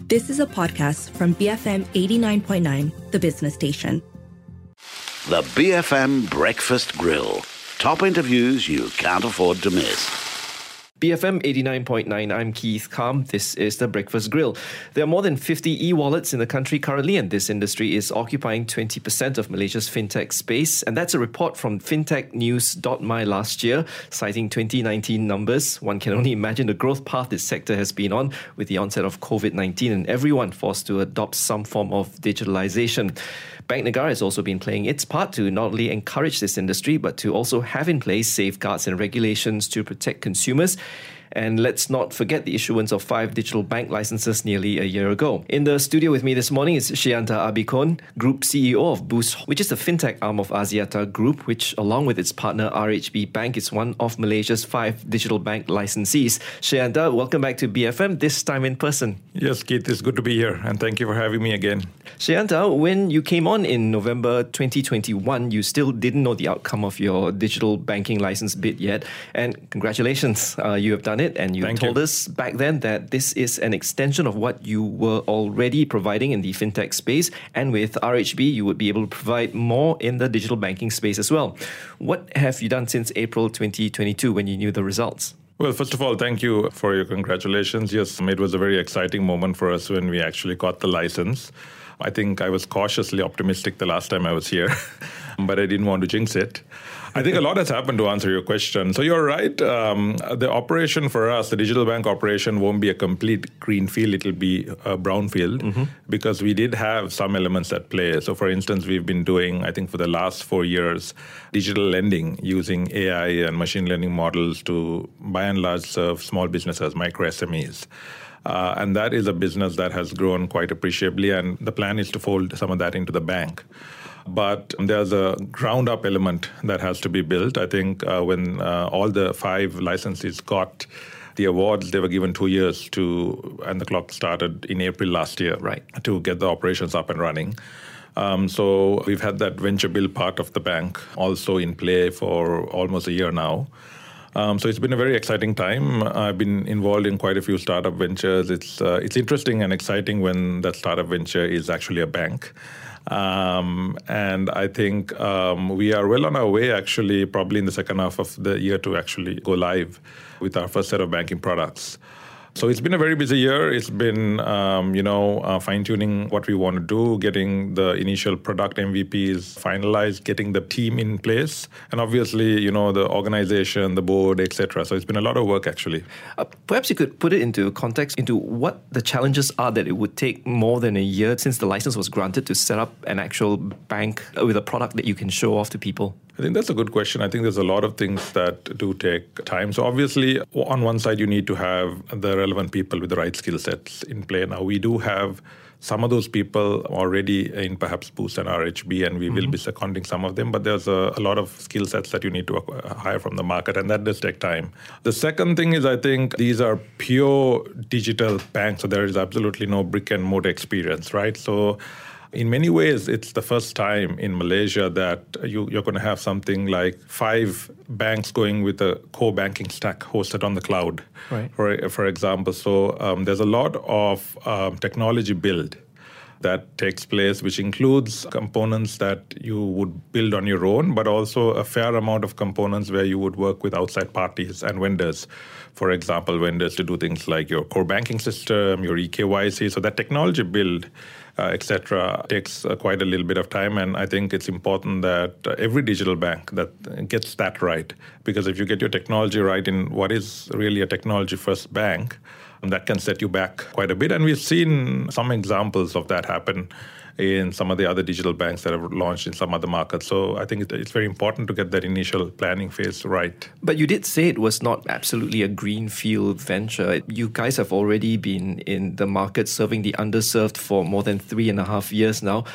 This is a podcast from BFM 89.9, the business station. The BFM Breakfast Grill. Top interviews you can't afford to miss. BFM 89.9, I'm Keith Kam. This is The Breakfast Grill. There are more than 50 e-wallets in the country currently, and this industry is occupying 20% of Malaysia's fintech space. And that's a report from fintechnews.my last year, citing 2019 numbers. One can only imagine the growth path this sector has been on with the onset of COVID-19 and everyone forced to adopt some form of digitalization. Bank Negara has also been playing its part to not only encourage this industry, but to also have in place safeguards and regulations to protect consumers. And let's not forget the issuance of 5 digital bank licenses nearly a year ago. In the studio with me this morning is Sheyantha Abikon, Group CEO of Boost, which is the fintech arm of Axiata Group, which along with its partner RHB Bank is one of Malaysia's 5 digital bank licensees. Sheyantha, welcome back to BFM, this time in person. Yes, Keith, it's good to be here and thank you for having me again. Sheyantha, when you came on in November 2021, you still didn't know the outcome of your digital banking license bid yet. And congratulations, you have done it. And you told us back then that this is an extension of what you were already providing in the fintech space. And with RHB, you would be able to provide more in the digital banking space as well. What have you done since April 2022 when you knew the results? Well, first of all, thank you for your congratulations. Yes, it was a very exciting moment for us when we actually got the license. I think I was cautiously optimistic the last time I was here, but I didn't want to jinx it. I think a lot has happened to answer your question. So you're right. The operation for us, the digital bank operation, won't be a complete greenfield. It'll be a brownfield because we did have some elements at play. So for instance, we've been doing, I think for the last 4 years, digital lending using AI and machine learning models to, by and large, serve small businesses, micro SMEs. And that is a business that has grown quite appreciably. And the plan is to fold some of that into the bank. But there's a ground-up element that has to be built. I think when all the 5 licensees got the awards, they were given 2 years to, and the clock started in April last year, to get the operations up and running. So we've had that venture build part of the bank also in play for almost a year now. So it's been a very exciting time. I've been involved in quite a few startup ventures. It's interesting and exciting when that startup venture is actually a bank. And I think we are well on our way, actually, probably in the second half of the year to actually go live with our first set of banking products. So it's been a very busy year. It's been, fine-tuning what we want to do, getting the initial product MVPs finalized, getting the team in place, and obviously, the organization, the board, etc. So it's been a lot of work, actually. Perhaps you could put it into context into what the challenges are that it would take more than a year since the license was granted to set up an actual bank with a product that you can show off to people. I think that's a good question. I think there's a lot of things that do take time. So obviously, on one side, you need to have the relevant people with the right skill sets in play. Now, we do have some of those people already in perhaps Boost and RHB, and we will be seconding some of them. But there's a lot of skill sets that you need to hire from the market, and that does take time. The second thing is, I think these are pure digital banks, so there is absolutely no brick and mortar experience, right? So in many ways, it's the first time in Malaysia that you're going to have something like 5 banks going with a core banking stack hosted on the cloud, for example. So there's a lot of technology build that takes place, which includes components that you would build on your own, but also a fair amount of components where you would work with outside parties and vendors. For example, vendors to do things like your core banking system, your eKYC. So that technology build, etc., takes quite a little bit of time. And I think it's important that every digital bank that gets that right. Because if you get your technology right in what is really a technology-first bank, that can set you back quite a bit. And we've seen some examples of that happen in some of the other digital banks that have launched in some other markets. So I think it's very important to get that initial planning phase right. But you did say it was not absolutely a greenfield venture. You guys have already been in the market serving the underserved for more than 3.5 years now.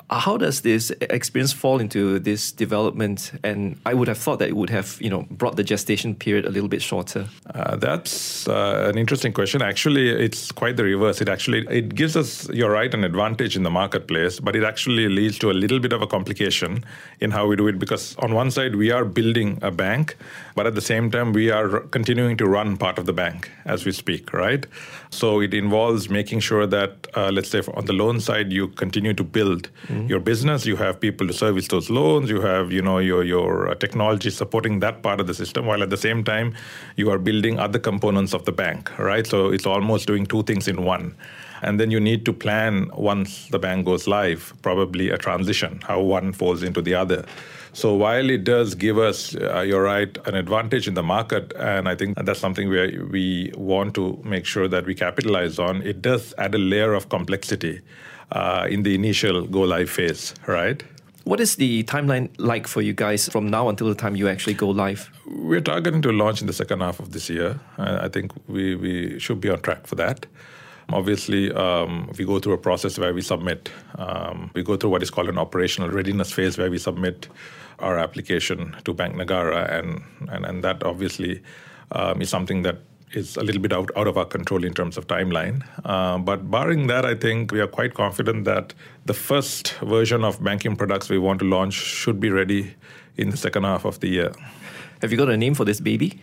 How does this experience fall into this development? And I would have thought that it would have, brought the gestation period a little bit shorter. That's an interesting question. Actually, it's quite the reverse. It gives us, you're right, an advantage in the marketplace, but it actually leads to a little bit of a complication in how we do it, because on one side, we are building a bank, but at the same time, we are continuing to run part of the bank as we speak, right? So it involves making sure that, let's say on the loan side, you continue to build your business. You have people to service those loans. You have, your technology supporting that part of the system, while at the same time, you are building other components of the bank, right? So it's almost doing two things in one. And then you need to plan, once the bank goes live, probably a transition, how one falls into the other. So while it does give us, you're right, an advantage in the market, and I think that's something we want to make sure that we capitalize on, it does add a layer of complexity in the initial go-live phase, right? What is the timeline like for you guys from now until the time you actually go live? We're targeting to launch in the second half of this year. I think we should be on track for that. Obviously, we go through a process where we submit. We go through what is called an operational readiness phase, where we submit our application to Bank Negara, and that obviously is something that is a little bit out of our control in terms of timeline. But barring that, I think we are quite confident that the first version of banking products we want to launch should be ready in the second half of the year. Have you got a name for this baby?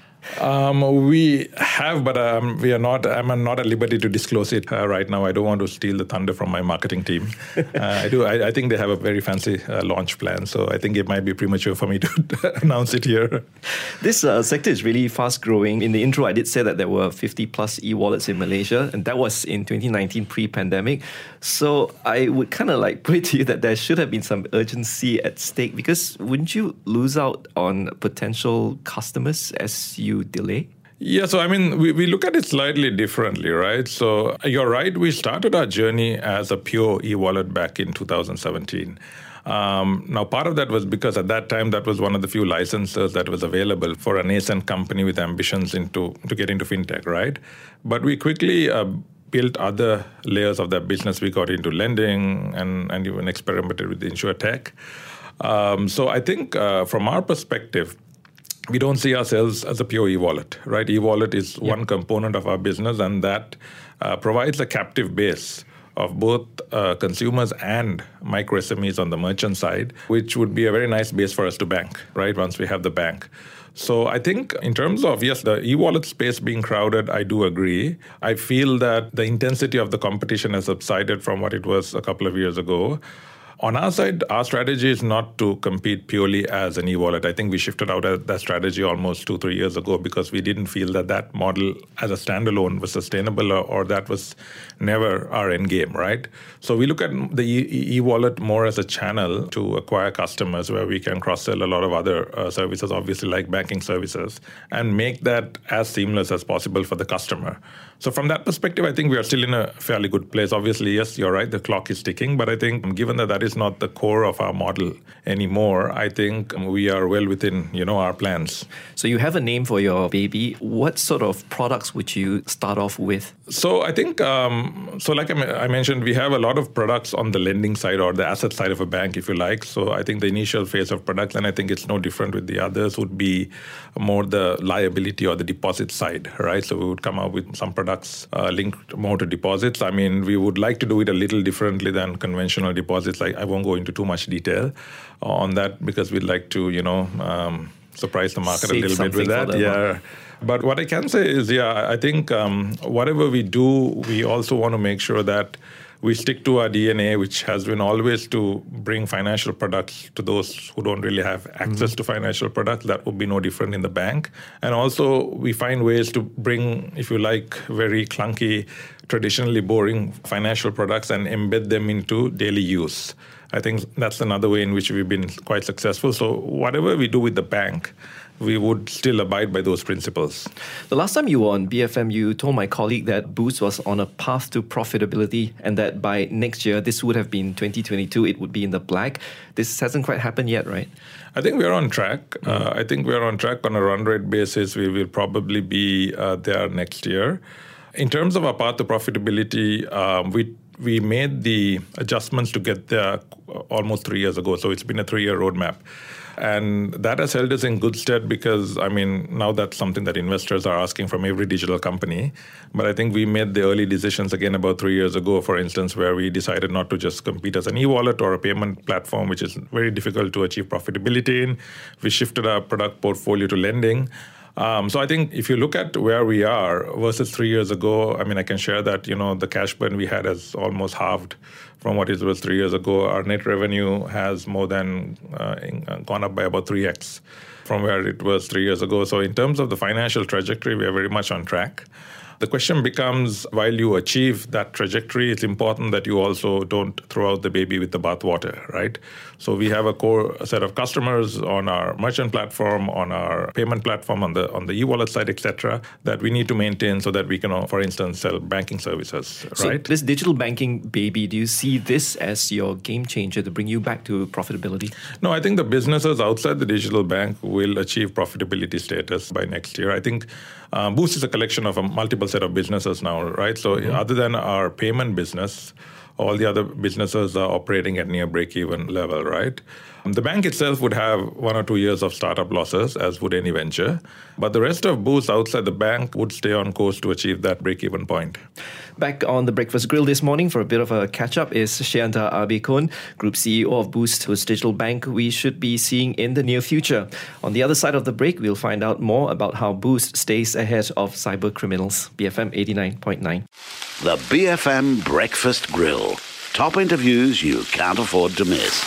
We have, but we are not. I'm not at liberty to disclose it right now. I don't want to steal the thunder from my marketing team. I think they have a very fancy launch plan, so I think it might be premature for me to announce it here. This sector is really fast growing. In the intro, I did say that there were 50 plus e-wallets in Malaysia, and that was in 2019 pre-pandemic. So I would kind of put it to you that there should have been some urgency at stake, because wouldn't you lose out on potential customers as you delay? Yeah, so we look at it slightly differently, right? So you're right, we started our journey as a pure e-wallet back in 2017. Now, part of that was because at that time, that was one of the few licenses that was available for a nascent company with ambitions to get into fintech, right? But we quickly built other layers of that business. We got into lending and even experimented with InsurTech. So I think from our perspective, we don't see ourselves as a pure e-wallet, right? E-wallet is one component of our business, and that provides a captive base of both consumers and micro SMEs on the merchant side, which would be a very nice base for us to bank, right, once we have the bank. So I think in terms of, yes, the e-wallet space being crowded, I do agree. I feel that the intensity of the competition has subsided from what it was a couple of years ago. On our side, our strategy is not to compete purely as an e-wallet. I think we shifted out that strategy almost 2-3 years ago because we didn't feel that model as a standalone was sustainable, or that was never our end game, right? So we look at the e-wallet more as a channel to acquire customers where we can cross-sell a lot of other services, obviously like banking services, and make that as seamless as possible for the customer. So from that perspective, I think we are still in a fairly good place. Obviously, yes, you're right, the clock is ticking, but I think given that is not the core of our model anymore, I think we are well within, our plans. So you have a name for your baby. What sort of products would you start off with? So I think, like I mentioned, we have a lot of products on the lending side or the asset side of a bank, if you like. So I think the initial phase of products, and I think it's no different with the others, would be more the liability or the deposit side, right? So we would come up with some products linked more to deposits. We would like to do it a little differently than conventional deposits. I won't go into too much detail on that because we'd like to, surprise the market a little bit with that. Yeah. But what I can say is, I think whatever we do, we also want to make sure that we stick to our DNA, which has been always to bring financial products to those who don't really have access to financial products. That would be no different in the bank. And also, we find ways to bring, if you like, very clunky, traditionally boring financial products and embed them into daily use. I think that's another way in which we've been quite successful. So whatever we do with the bank, we would still abide by those principles. The last time you were on BFM, you told my colleague that Boost was on a path to profitability and that by next year, this would have been 2022, it would be in the black. This hasn't quite happened yet, right? I think we're on track. I think we're on track on a run rate basis. We will probably be there next year. In terms of our path to profitability, we we made the adjustments to get there almost 3 years ago. So it's been a 3-year roadmap. And that has held us in good stead because, now that's something that investors are asking from every digital company. But I think we made the early decisions again about 3 years ago, for instance, where we decided not to just compete as an e-wallet or a payment platform, which is very difficult to achieve profitability in. We shifted our product portfolio to lending. So I think if you look at where we are versus 3 years ago, I can share that, the cash burn we had has almost halved from what it was 3 years ago. Our net revenue has more than gone up by about 3x from where it was 3 years ago. So in terms of the financial trajectory, we are very much on track. The question becomes, while you achieve that trajectory, it's important that you also don't throw out the baby with the bathwater, right? So we have a core set of customers on our merchant platform, on our payment platform, on the e-wallet side, etc., that we need to maintain so that we can, for instance, sell banking services, right? So this digital banking baby, do you see this as your game changer to bring you back to profitability? No, I think the businesses outside the digital bank will achieve profitability status by next year. I think Boost is a collection of a multiple set of businesses now, right? So other than our payment business, all the other businesses are operating at near break-even level, right? The bank itself would have 1 or 2 years of startup losses, as would any venture. But the rest of Boost outside the bank would stay on course to achieve that break-even point. Back on the Breakfast Grill this morning for a bit of a catch-up is Sheyantha Abekun, Group CEO of Boost, whose digital bank we should be seeing in the near future. On the other side of the break, we'll find out more about how Boost stays ahead of cyber criminals. BFM 89.9. The BFM Breakfast Grill. Top interviews you can't afford to miss.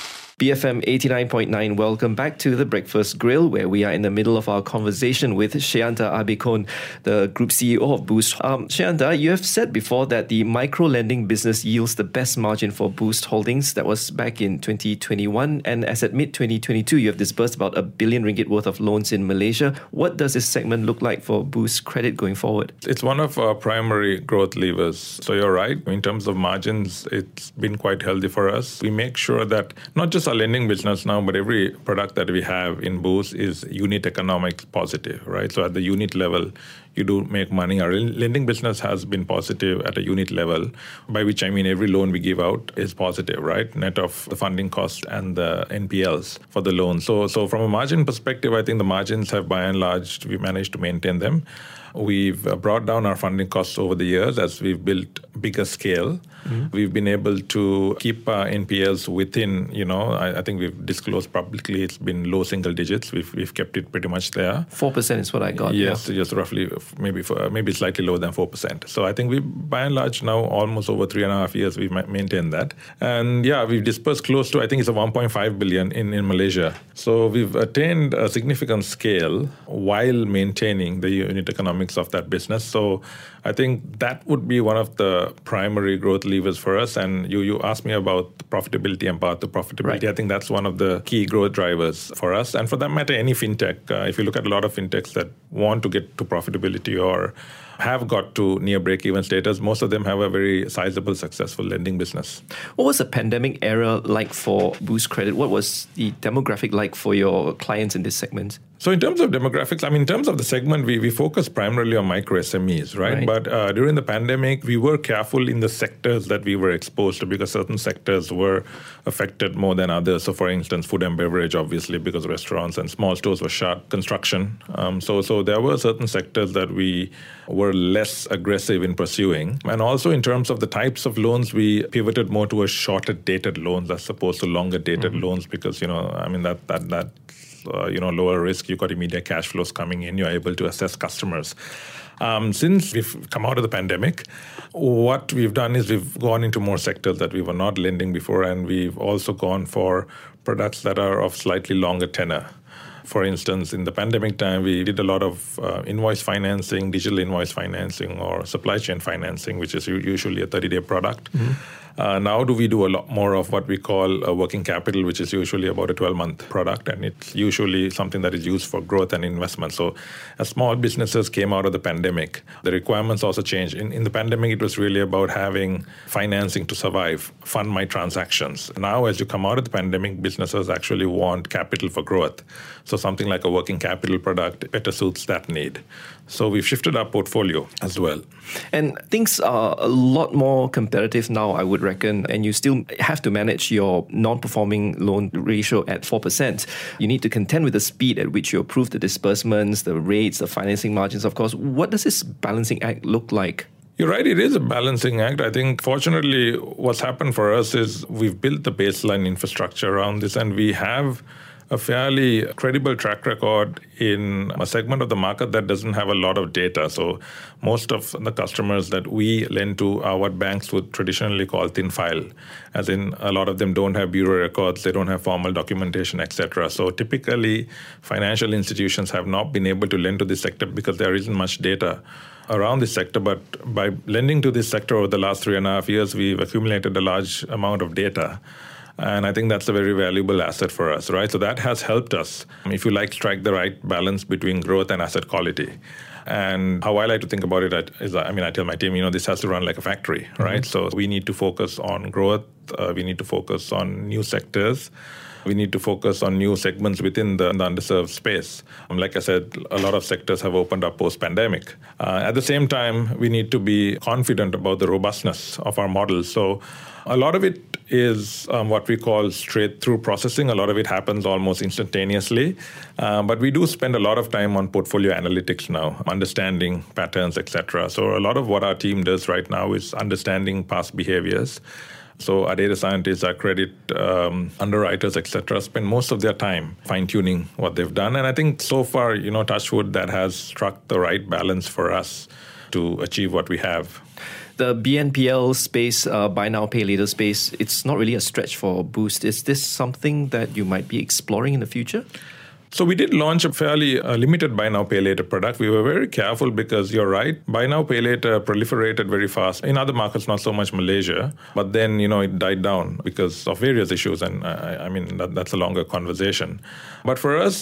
BFM 89.9, welcome back to the Breakfast Grill, where we are in the middle of our conversation with Sheyantha Abekun, the Group CEO of Boost. Sheyantha, you have said before that the micro-lending business yields the best margin for Boost Holdings. That was back in 2021. And as at mid-2022, you have disbursed about R1 billion worth of loans in Malaysia. What does this segment look like for Boost Credit going forward? It's one of our primary growth levers. So you're right. In terms of margins, it's been quite healthy for us. We make sure that not just our lending business now, but every product that we have in Boost is unit economics positive, right? So at the unit level, you do make money. Our lending business has been positive at a unit level, by which I mean every loan we give out is positive, right? Net of the funding cost and the NPLs for the loan. So from a margin perspective, I think the margins have by and large, we managed to maintain them. We've brought down our funding costs over the years as we've built bigger scale. Mm-hmm. We've been able to keep our NPLs within, I think we've disclosed publicly it's been low single digits. We've kept it pretty much there. 4% is what I got. Yes, just roughly, maybe slightly lower than 4%. So I think we, by and large, now almost over 3.5 years, we've maintained that. And yeah, we've dispersed close to, I think it's a 1.5 billion in Malaysia. So we've attained a significant scale while maintaining the unit economics of that business. So I think that would be one of the primary growth levers for us. And you asked me about profitability and path to profitability. Right. I think that's one of the key growth drivers for us. And for that matter, any fintech, if you look at a lot of fintechs that want to get to profitability or have got to near break-even status, most of them have a very sizable, successful lending business. What was the pandemic era like for Boost Credit? What was the demographic like for your clients in this segment? So in terms of demographics, in terms of the segment, we focus primarily on micro SMEs, right? But during the pandemic, we were careful in the sectors that we were exposed to because certain sectors were affected more than others. So for instance, food and beverage, obviously, because restaurants and small stores were shut, construction. So there were certain sectors that we were less aggressive in pursuing. And also in terms of the types of loans, we pivoted more towards shorter dated loans as opposed to longer dated loans because, that lower risk, you've got immediate cash flows coming in, you're able to assess customers. Since we've come out of the pandemic, what we've done is we've gone into more sectors that we were not lending before, and we've also gone for products that are of slightly longer tenor. For instance, in the pandemic time, we did a lot of invoice financing, digital invoice financing, or supply chain financing, which is usually a 30-day product. Mm-hmm. Now do we do a lot more of what we call a working capital, which is usually about a 12-month product, and it's usually something that is used for growth and investment. So as small businesses came out of the pandemic, the requirements also changed. In the pandemic, it was really about having financing to survive, fund my transactions. Now, as you come out of the pandemic, businesses actually want capital for growth. So something like a working capital product better suits that need. So we've shifted our portfolio as well. And things are a lot more competitive now, I would reckon, and you still have to manage your non-performing loan ratio at 4%. You need to contend with the speed at which you approve the disbursements, the rates, the financing margins, of course. What does this balancing act look like? You're right, it is a balancing act. I think, fortunately, what's happened for us is we've built the baseline infrastructure around this, and we have a fairly credible track record in a segment of the market that doesn't have a lot of data. So most of the customers that we lend to are what banks would traditionally call thin file, as in a lot of them don't have bureau records, they don't have formal documentation, etc. So typically, financial institutions have not been able to lend to this sector because there isn't much data around this sector. But by lending to this sector over the last 3.5 years, we've accumulated a large amount of data. And I think that's a very valuable asset for us, right? So that has helped us, if you like, strike the right balance between growth and asset quality. And how I like to think about it is, I tell my team, this has to run like a factory, right? Mm-hmm. So we need to focus on growth. We need to focus on new sectors. We need to focus on new segments within the underserved space. Like I said, a lot of sectors have opened up post-pandemic. At the same time, we need to be confident about the robustness of our models. So a lot of it is what we call straight-through processing. A lot of it happens almost instantaneously. But we do spend a lot of time on portfolio analytics now, understanding patterns, etc. So a lot of what our team does right now is understanding past behaviors. So our data scientists, our credit underwriters, etc., spend most of their time fine-tuning what they've done. And I think so far, touch wood, that has struck the right balance for us to achieve what we have. The BNPL space, buy now, pay later space, it's not really a stretch for Boost. Is this something that you might be exploring in the future? So we did launch a fairly limited buy now, pay later product. We were very careful because you're right, buy now, pay later proliferated very fast. In other markets, not so much Malaysia, but then, it died down because of various issues. And that's a longer conversation. But for us,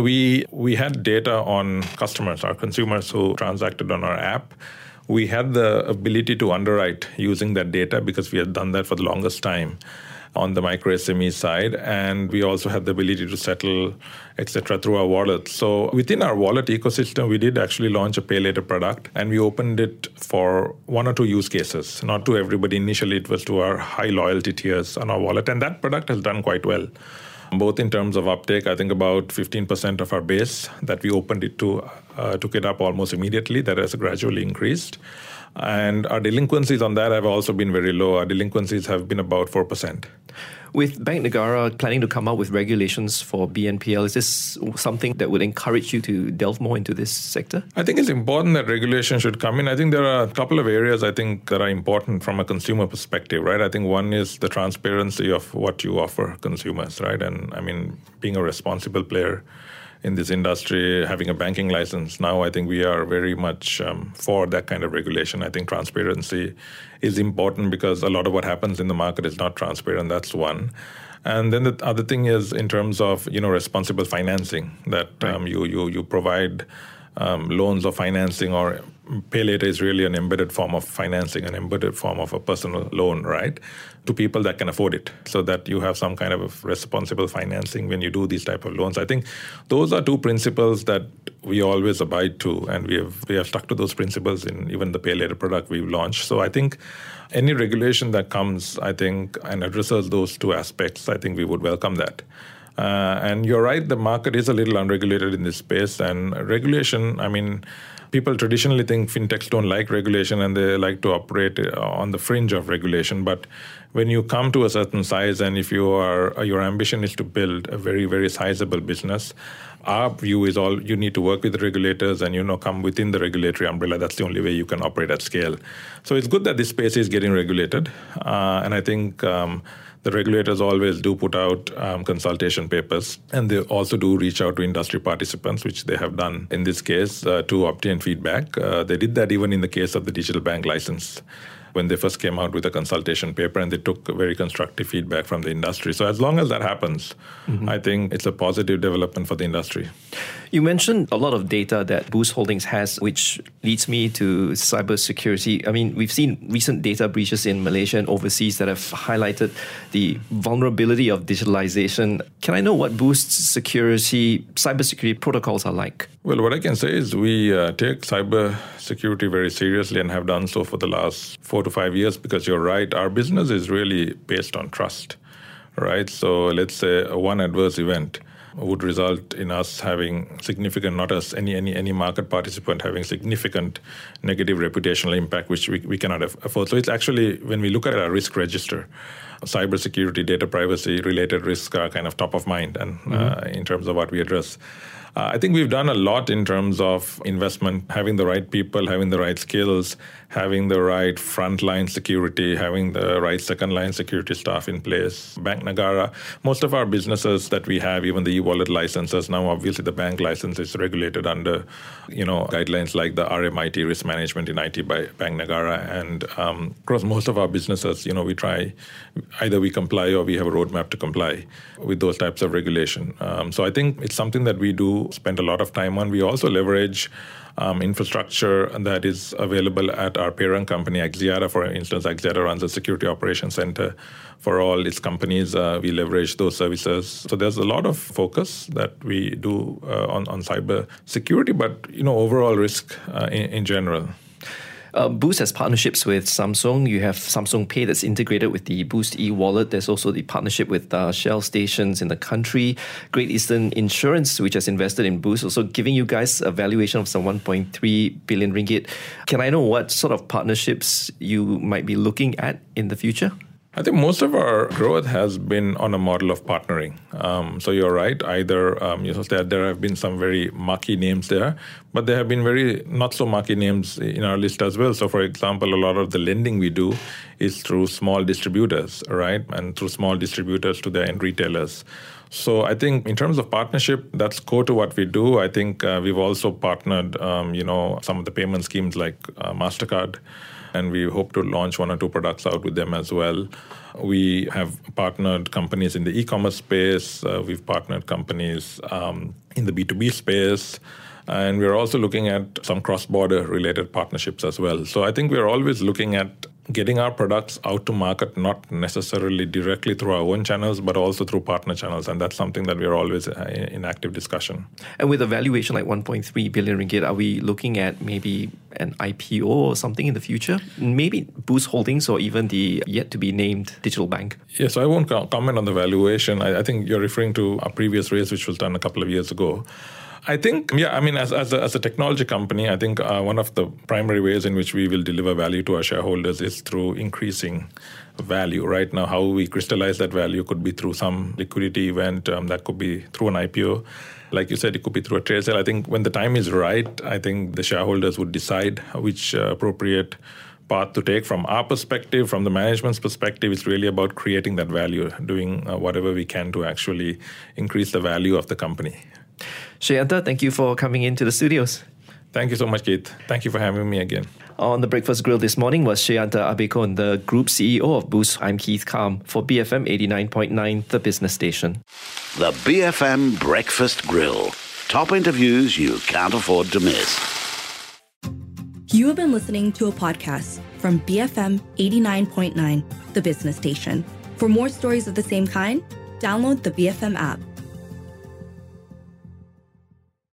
we had data on customers, our consumers who transacted on our app. We had the ability to underwrite using that data because we had done that for the longest time on the micro SME side, and we also had the ability to settle, etc., through our wallet. So within our wallet ecosystem, we did actually launch a pay later product, and we opened it for 1 or 2 use cases, not to everybody. Initially, it was to our high loyalty tiers on our wallet, and that product has done quite well. Both in terms of uptake, I think about 15% of our base that we opened it to took it up almost immediately. That has gradually increased. And our delinquencies on that have also been very low. Our delinquencies have been about 4%. With Bank Negara planning to come out with regulations for BNPL, is this something that would encourage you to delve more into this sector? I think it's important that regulation should come in. I think there are a couple of areas that are important from a consumer perspective, right? I think one is the transparency of what you offer consumers, right? And being a responsible player in this industry, having a banking license, now I think we are very much for that kind of regulation. I think transparency is important because a lot of what happens in the market is not transparent. That's one. And then the other thing is in terms of responsible financing, that you provide loans or financing, or pay later is really an embedded form of financing, an embedded form of a personal loan, right, to people that can afford it, so that you have some kind of responsible financing when you do these type of loans. I think those are two principles that we always abide to, and we have stuck to those principles in even the pay later product we've launched. So I think any regulation that comes, I think, and addresses those two aspects, I think we would welcome that. And you're right, the market is a little unregulated in this space, and regulation, people traditionally think fintechs don't like regulation and they like to operate on the fringe of regulation. But when you come to a certain size, and if your ambition is to build a very, very sizable business, our view is you need to work with the regulators and, come within the regulatory umbrella. That's the only way you can operate at scale. So it's good that this space is getting regulated. And I think the regulators always do put out consultation papers, and they also do reach out to industry participants, which they have done in this case, to obtain feedback. They did that even in the case of the digital bank license. when they first came out with a consultation paper, and they took very constructive feedback from the industry. So as long as that happens, I think it's a positive development for the industry. You mentioned a lot of data that Boost Holdings has, which leads me to cybersecurity. I mean, we've seen recent data breaches in Malaysia and overseas that have highlighted the vulnerability of digitalization. Can I know what Boost's cybersecurity protocols are like? Well, what I can say is we take cybersecurity very seriously and have done so for the last 4 to 5 years, because you're right, our business is really based on trust, right? So let's say one adverse event would result in us having significant, not us, any market participant having significant negative reputational impact, which we cannot afford. So it's actually, when we look at our risk register, cybersecurity, data privacy related risks are kind of top of mind, and in terms of what we address. I think we've done a lot in terms of investment, having the right people, having the right skills, having the right frontline security, having the right second-line security staff in place. Bank Negara, most of our businesses that we have, even the e-wallet licenses, now obviously the bank license is regulated under, guidelines like the RMIT, Risk Management in IT by Bank Negara. And across most of our businesses, we try, either we comply or we have a roadmap to comply with those types of regulation. So I think it's something that we do spend a lot of time on. We also leverage infrastructure that is available at our parent company, Axiata. For instance, Axiata runs a security operations center for all its companies. We leverage those services. So there's a lot of focus that we do on cyber security, but overall risk in general. Boost has partnerships with Samsung. You have Samsung Pay that's integrated with the Boost e-wallet. There's also the partnership with Shell stations in the country. Great Eastern Insurance, which has invested in Boost, also giving you guys a valuation of some 1.3 billion ringgit. Can I know what sort of partnerships you might be looking at in the future? I think most of our growth has been on a model of partnering. So you're right. Either there have been some very marquee names there, but there have been very not so marquee names in our list as well. So, for example, a lot of the lending we do is through small distributors, right, and through small distributors to the end retailers. So I think in terms of partnership, that's core to what we do. I think we've also partnered, some of the payment schemes like MasterCard, and we hope to launch 1 or 2 products out with them as well. We have partnered companies in the e-commerce space. We've partnered companies in the B2B space. And we're also looking at some cross-border related partnerships as well. So I think we're always looking at getting our products out to market, not necessarily directly through our own channels, but also through partner channels. And that's something that we're always in active discussion. And with a valuation like 1.3 billion ringgit, are we looking at maybe an IPO or something in the future? Maybe Boost Holdings or even the yet-to-be-named digital bank? Yeah, so I won't comment on the valuation. I think you're referring to a previous raise, which was done a couple of years ago. I think, as a technology company, I think one of the primary ways in which we will deliver value to our shareholders is through increasing value. Right now, how we crystallize that value could be through some liquidity event, that could be through an IPO. Like you said, it could be through a trade sale. I think when the time is right, I think the shareholders would decide which appropriate path to take. From our perspective, from the management's perspective, it's really about creating that value, doing whatever we can to actually increase the value of the company. Sheyantha, thank you for coming into the studios. Thank you so much, Keith. Thank you for having me again. On the Breakfast Grill this morning was Sheyantha Abekon, the Group CEO of Boost. I'm Keith Kam for BFM 89.9, the business station. The BFM Breakfast Grill. Top interviews you can't afford to miss. You have been listening to a podcast from BFM 89.9, the business station. For more stories of the same kind, download the BFM app.